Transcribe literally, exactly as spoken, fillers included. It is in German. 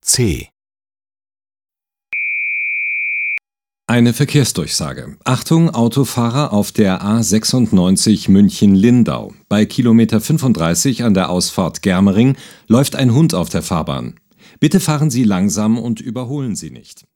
C. Eine Verkehrsdurchsage. Achtung, Autofahrer auf der A sechsundneunzig München-Lindau. Bei Kilometer fünfunddreißig an der Ausfahrt Germering läuft ein Hund auf der Fahrbahn. Bitte fahren Sie langsam und überholen Sie nicht.